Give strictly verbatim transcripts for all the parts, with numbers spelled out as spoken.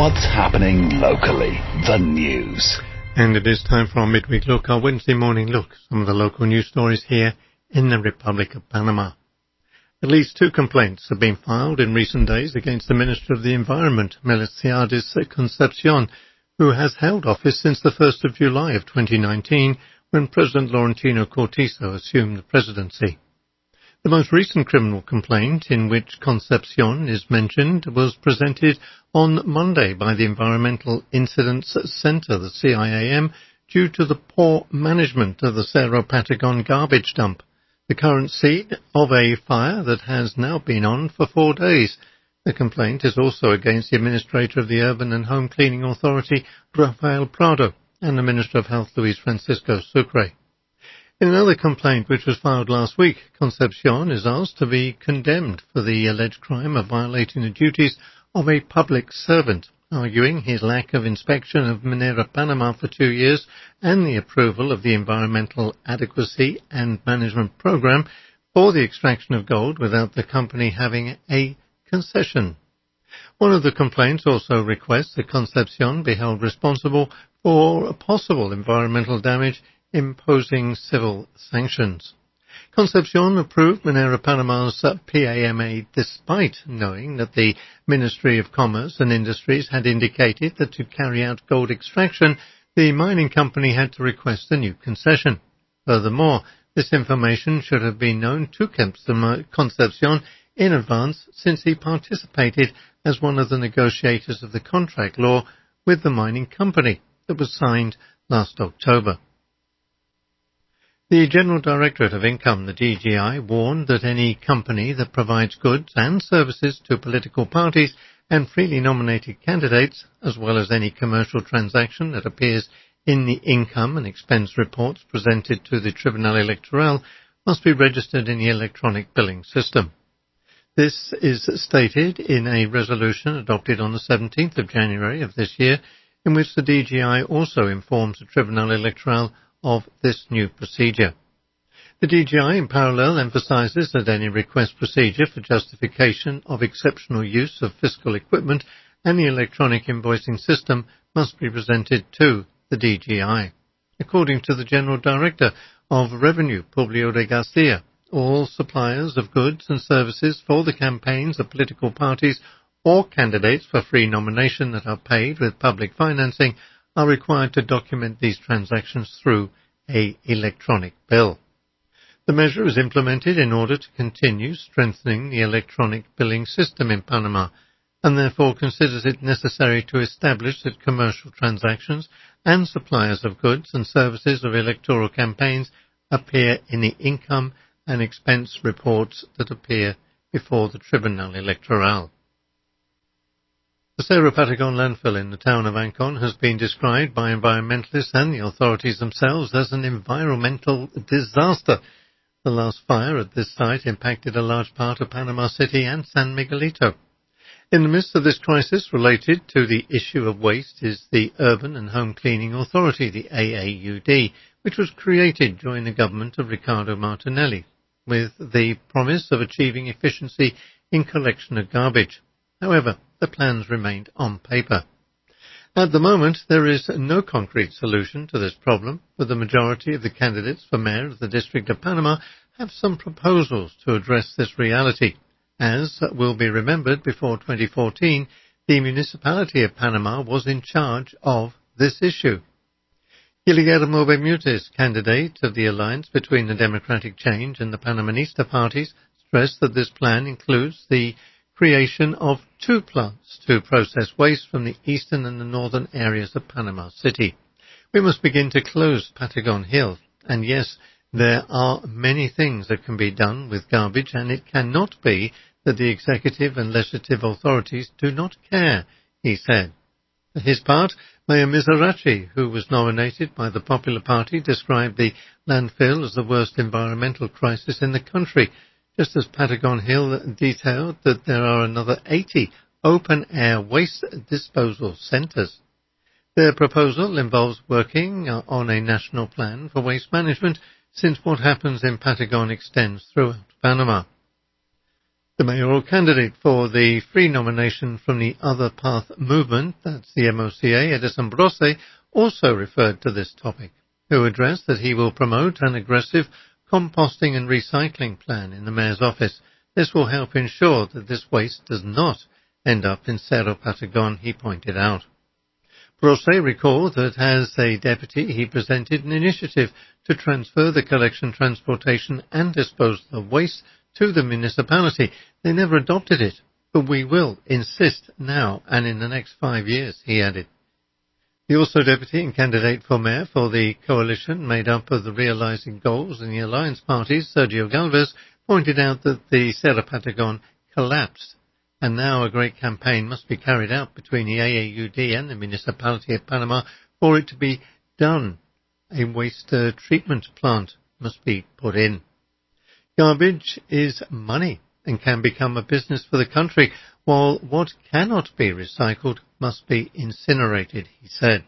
What's happening locally? The news. And it is time for our midweek look, our Wednesday morning look. Some of the local news stories here in the Republic of Panama. At least two complaints have been filed in recent days against the Minister of the Environment, Melquiades Concepcion, who has held office since the first of July of twenty nineteen, when President Laurentino Cortizo assumed the presidency. The most recent criminal complaint in which Concepcion is mentioned was presented on Monday by the Environmental Incidents Center, the C I A M, due to the poor management of the Cerro Patagon garbage dump, the current scene of a fire that has now been on for four days. The complaint is also against the Administrator of the Urban and Home Cleaning Authority, Rafael Prado, and the Minister of Health, Luis Francisco Sucre. In another complaint which was filed last week, Concepcion is asked to be condemned for the alleged crime of violating the duties of a public servant, arguing his lack of inspection of Minera Panama for two years and the approval of the Environmental Adequacy and Management Program for the extraction of gold without the company having a concession. One of the complaints also requests that Concepcion be held responsible for possible environmental damage, imposing civil sanctions. Concepcion approved Minera Panama's P A M A despite knowing that the Ministry of Commerce and Industries had indicated that to carry out gold extraction, the mining company had to request a new concession. Furthermore, this information should have been known to Concepcion in advance, since he participated as one of the negotiators of the contract law with the mining company that was signed last October. The General Directorate of Income, the D G I, warned that any company that provides goods and services to political parties and freely nominated candidates, as well as any commercial transaction that appears in the income and expense reports presented to the Tribunal Electoral, must be registered in the electronic billing system. This is stated in a resolution adopted on the seventeenth of January of this year, in which the D G I also informs the Tribunal Electoral of this new procedure. The D G I in parallel emphasizes that any request procedure for justification of exceptional use of fiscal equipment and the electronic invoicing system must be presented to the D G I. According to the General Director of Revenue, Publio de Garcia, all suppliers of goods and services for the campaigns of political parties or candidates for free nomination that are paid with public financing are required to document these transactions through a electronic bill. The measure is implemented in order to continue strengthening the electronic billing system in Panama, and therefore considers it necessary to establish that commercial transactions and suppliers of goods and services of electoral campaigns appear in the income and expense reports that appear before the Tribunal Electoral. The Cerro Patagon landfill in the town of Ancon has been described by environmentalists and the authorities themselves as an environmental disaster. The last fire at this site impacted a large part of Panama City and San Miguelito. In the midst of this crisis related to the issue of waste is the Urban and Home Cleaning Authority, the A A U D, which was created during the government of Ricardo Martinelli, with the promise of achieving efficiency in collection of garbage. However, the plans remained on paper. At the moment, there is no concrete solution to this problem, but the majority of the candidates for mayor of the District of Panama have some proposals to address this reality. As will be remembered, before twenty fourteen, the municipality of Panama was in charge of this issue. Guillermo Bermudez, candidate of the alliance between the Democratic Change and the Panamanista parties, stressed that this plan includes the creation of two plants to process waste from the eastern and the northern areas of Panama City. We must begin to close Patagon Hill, and yes, there are many things that can be done with garbage, and it cannot be that the executive and legislative authorities do not care, he said. For his part, Mayor Mizrachi, who was nominated by the Popular Party, described the landfill as the worst environmental crisis in the country, just as Patagon Hill detailed that there are another eighty open-air waste disposal centres. Their proposal involves working on a national plan for waste management, since what happens in Patagon extends throughout Panama. The The mayoral candidate for the free nomination from the Other Path movement, that's the M O C A, Edison Brosse, also referred to this topic, who addressed that he will promote an aggressive composting and recycling plan in the mayor's office. This will help ensure that this waste does not end up in Cerro Patagon, he pointed out. Brosse recalled that as a deputy he presented an initiative to transfer the collection, transportation and disposal of waste to the municipality. They never adopted it, but we will insist now and in the next five years, he added. The also deputy and candidate for mayor for the coalition made up of the Realising Goals and the Alliance parties, Sergio Galvez, pointed out that the Cerro Patagon collapsed, and now a great campaign must be carried out between the A A U D and the municipality of Panama for it to be done. A waste uh, treatment plant must be put in. Garbage is money and can become a business for the country, while what cannot be recycled must be incinerated, he said.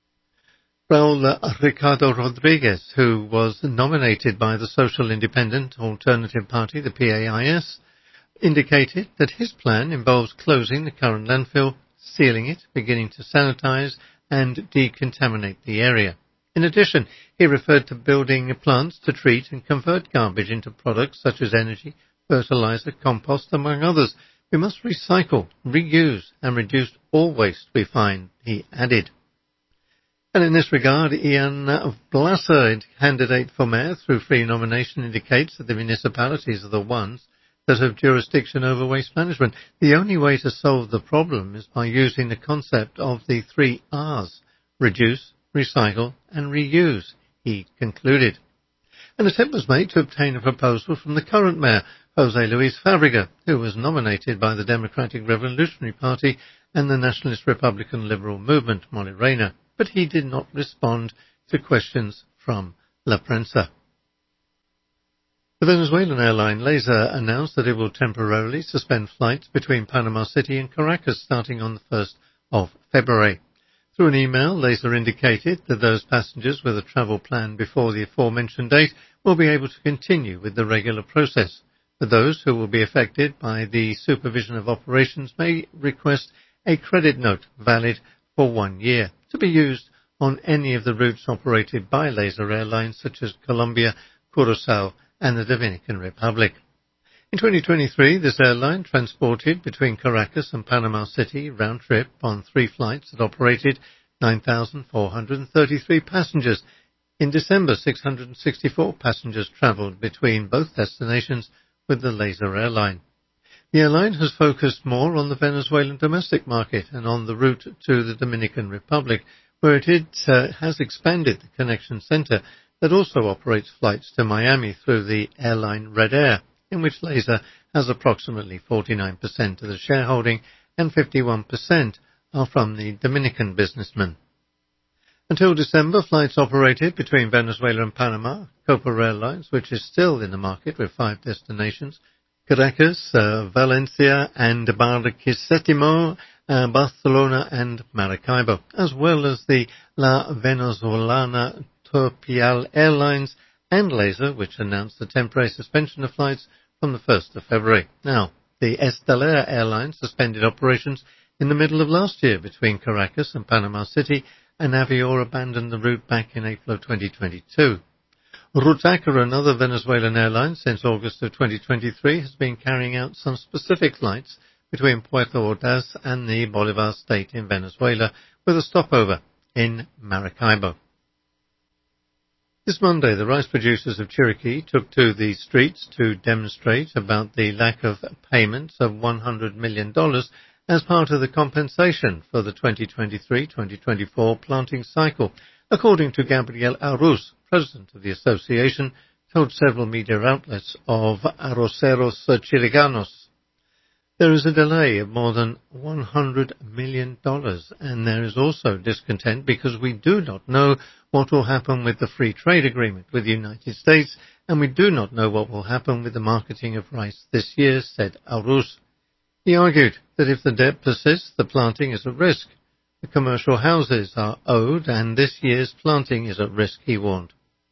Raul Ricardo Rodriguez, who was nominated by the Social Independent Alternative Party, the P A I S, indicated that his plan involves closing the current landfill, sealing it, beginning to sanitize and decontaminate the area. In addition, he referred to building plants to treat and convert garbage into products such as energy, fertilizer, compost, among others. We must recycle, reuse and reduce all waste we find, he added. And in this regard, Ian Blasa, candidate for mayor through free nomination, indicates that the municipalities are the ones that have jurisdiction over waste management. The only way to solve the problem is by using the concept of the three R's: reduce, recycle and reuse, he concluded. An attempt was made to obtain a proposal from the current mayor, Jose Luis Fabrega, who was nominated by the Democratic Revolutionary Party and the Nationalist Republican Liberal Movement, Molly Reyna, but he did not respond to questions from La Prensa. The Venezuelan airline LASA announced that it will temporarily suspend flights between Panama City and Caracas starting on the first of February. Through an email, LASA indicated that those passengers with a travel plan before the aforementioned date will be able to continue with the regular process, but those who will be affected by the supervision of operations may request a credit note valid for one year to be used on any of the routes operated by LASA airlines such as Colombia, Curaçao and the Dominican Republic. In twenty twenty-three, this airline transported between Caracas and Panama City round-trip on three flights that operated nine thousand four hundred thirty-three passengers. In December, six hundred sixty-four passengers travelled between both destinations with the LASA airline. The airline has focused more on the Venezuelan domestic market and on the route to the Dominican Republic, where it uh, has expanded the connection centre that also operates flights to Miami through the airline Red Air, in which LASA has approximately forty-nine percent of the shareholding and fifty-one percent are from the Dominican businessmen. Until December, flights operated between Venezuela and Panama, Copa Airlines, which is still in the market with five destinations, Caracas, uh, Valencia and Barquisimeto, uh, Barcelona and Maracaibo, as well as the La Venezolana Tropical Airlines and LASA, which announced the temporary suspension of flights from the first of February. Now, the Estelar Airline suspended operations in the middle of last year between Caracas and Panama City, and Avior abandoned the route back in April of twenty twenty-two. Rutaca, another Venezuelan airline since August of twenty twenty-three, has been carrying out some specific flights between Puerto Ordaz and the Bolivar state in Venezuela, with a stopover in Maracaibo. This Monday, the rice producers of Chiriquí took to the streets to demonstrate about the lack of payments of one hundred million dollars as part of the compensation for the twenty twenty-three twenty twenty-four planting cycle, according to Gabriel Arruz, president of the association, told several media outlets of Arroceros Chiricanos. There is a delay of more than one hundred million dollars, and there is also discontent because we do not know what will happen with the free trade agreement with the United States, and we do not know what will happen with the marketing of rice this year, said Arruz. He argued that if the debt persists, the planting is at risk. The commercial houses are owed, and this year's planting is at risk, he warned.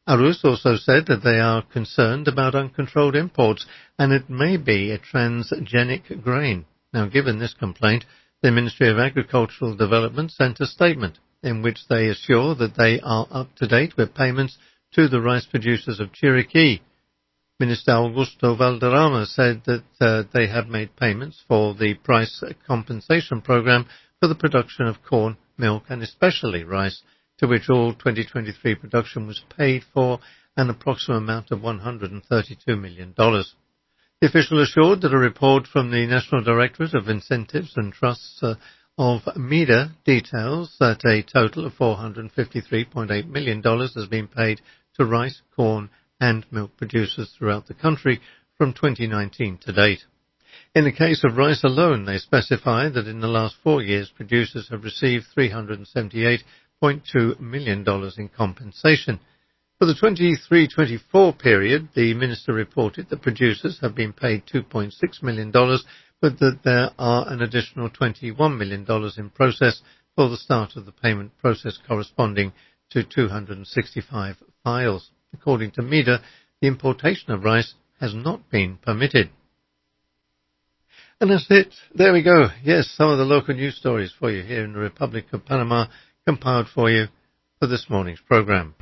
Arus also said that they are concerned about uncontrolled imports and it may be a transgenic grain. Now, given this complaint, the Ministry of Agricultural Development sent a statement in which they assure that they are up to date with payments to the rice producers of Chiriquí. Minister Augusto Valderrama said that uh, they have made payments for the price compensation program for the production of corn, milk and especially rice, to which all twenty twenty-three production was paid for an approximate amount of one hundred thirty-two million dollars. The official assured that a report from the National Directorate of Incentives and Trusts uh, of MEDA details that a total of four hundred fifty-three point eight million dollars has been paid to rice, corn and milk producers throughout the country from twenty nineteen to date. In the case of rice alone, they specify that in the last four years, producers have received three hundred seventy-eight point two million dollars in compensation. For the twenty-three twenty-four period, the minister reported that producers have been paid two point six million dollars, but that there are an additional twenty-one million dollars in process for the start of the payment process corresponding to two hundred sixty-five files. According to MEDA, the importation of rice has not been permitted. And that's it. There we go. Yes, some of the local news stories for you here in the Republic of Panama, compiled for you for this morning's program.